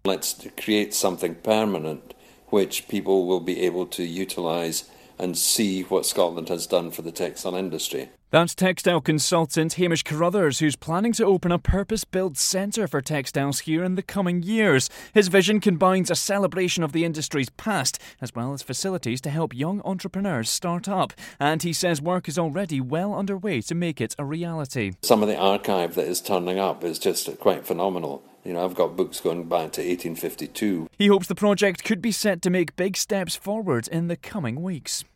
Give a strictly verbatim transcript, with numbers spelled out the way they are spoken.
Let's create something permanent which people will be able to utilise and see what Scotland has done for the textile industry. That's textile consultant Hamish Carruthers, who's planning to open a purpose-built centre for textiles here in the coming years. His vision combines a celebration of the industry's past, as well as facilities to help young entrepreneurs start up. And he says work is already well underway to make it a reality. Some of the archive that is turning up is just quite phenomenal. You know, I've got books going back to eighteen fifty-two. He hopes the project could be set to make big steps forward in the coming weeks.